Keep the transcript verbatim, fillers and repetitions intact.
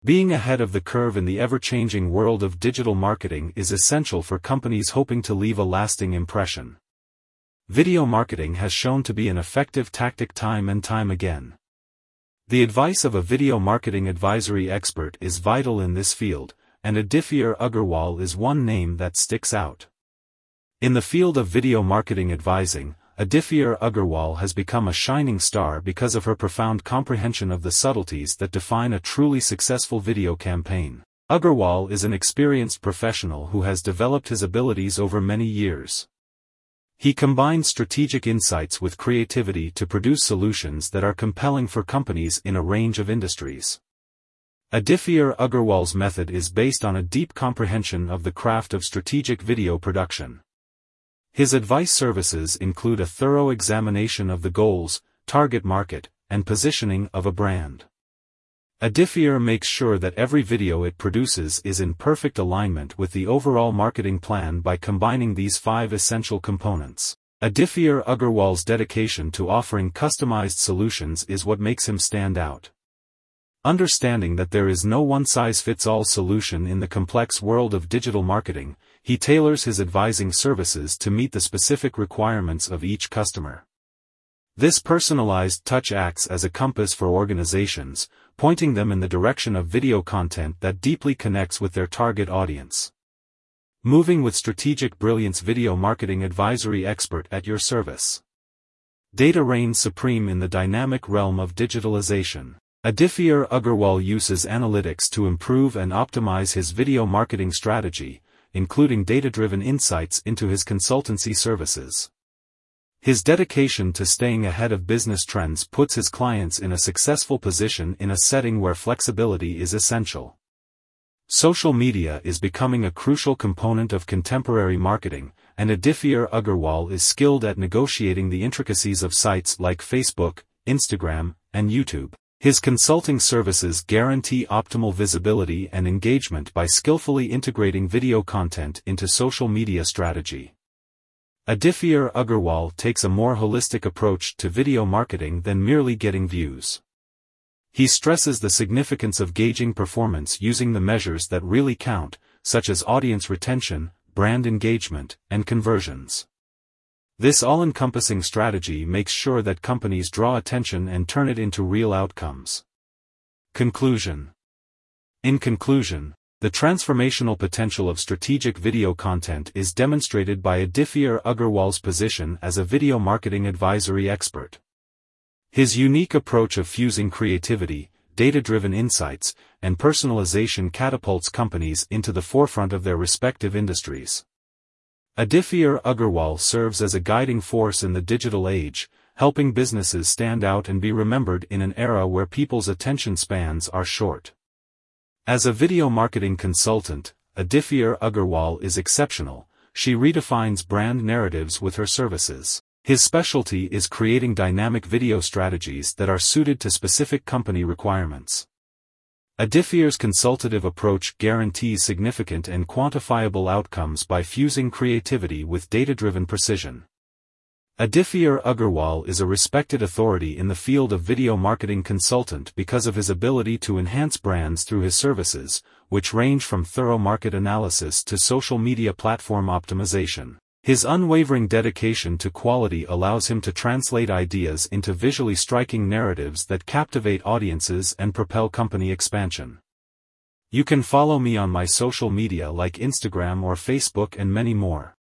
Being ahead of the curve in the ever-changing world of digital marketing is essential for companies hoping to leave a lasting impression. Video marketing has shown to be an effective tactic time and time again. The advice of a video marketing advisory expert is vital in this field, and Aditya Agarwal is one name that sticks out. In the field of video marketing advising, Aditya Agarwal has become a shining star because of her profound comprehension of the subtleties that define a truly successful video campaign. Agarwal is an experienced professional who has developed his abilities over many years. He combines strategic insights with creativity to produce solutions that are compelling for companies in a range of industries. Aditya Agarwal's method is based on a deep comprehension of the craft of strategic video production. His advice services include a thorough examination of the goals, target market, and positioning of a brand. Aditya makes sure that every video it produces is in perfect alignment with the overall marketing plan by combining these five essential components. Aditya Agarwal's dedication to offering customized solutions is what makes him stand out. Understanding that there is no one-size-fits-all solution in the complex world of digital marketing, he tailors his advising services to meet the specific requirements of each customer. This personalized touch acts as a compass for organizations, pointing them in the direction of video content that deeply connects with their target audience. Moving with strategic brilliance, video marketing advisory expert at your service. Data reigns supreme in the dynamic realm of digitalization. Aditya Agarwal uses analytics to improve and optimize his video marketing strategy, including data-driven insights into his consultancy services. His dedication to staying ahead of business trends puts his clients in a successful position in a setting where flexibility is essential. Social media is becoming a crucial component of contemporary marketing, and Aditya Agarwal is skilled at negotiating the intricacies of sites like Facebook, Instagram, and YouTube. His consulting services guarantee optimal visibility and engagement by skillfully integrating video content into social media strategy. Aditya Agarwal takes a more holistic approach to video marketing than merely getting views. He stresses the significance of gauging performance using the measures that really count, such as audience retention, brand engagement, and conversions. This all-encompassing strategy makes sure that companies draw attention and turn it into real outcomes. Conclusion. In conclusion, the transformational potential of strategic video content is demonstrated by Aditya Agarwal's position as a video marketing advisory expert. His unique approach of fusing creativity, data-driven insights, and personalization catapults companies into the forefront of their respective industries. Aditya Agarwal serves as a guiding force in the digital age, helping businesses stand out and be remembered in an era where people's attention spans are short. As a video marketing consultant, Aditya Agarwal is exceptional. She redefines brand narratives with her services. His specialty is creating dynamic video strategies that are suited to specific company requirements. Aditya's consultative approach guarantees significant and quantifiable outcomes by fusing creativity with data-driven precision. Aditya Agarwal is a respected authority in the field of video marketing consultant because of his ability to enhance brands through his services, which range from thorough market analysis to social media platform optimization. His unwavering dedication to quality allows him to translate ideas into visually striking narratives that captivate audiences and propel company expansion. You can follow me on my social media like Instagram or Facebook and many more.